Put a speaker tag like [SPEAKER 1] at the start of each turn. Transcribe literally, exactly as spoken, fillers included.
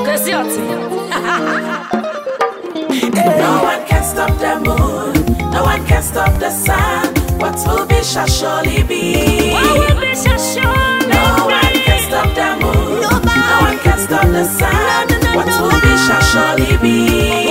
[SPEAKER 1] No one can stop the moon, no one can stop the sun. What will be shall surely be.
[SPEAKER 2] What will be shall surely be.
[SPEAKER 1] No one can stop the moon, no one can stop the sun. What will be shall surely be.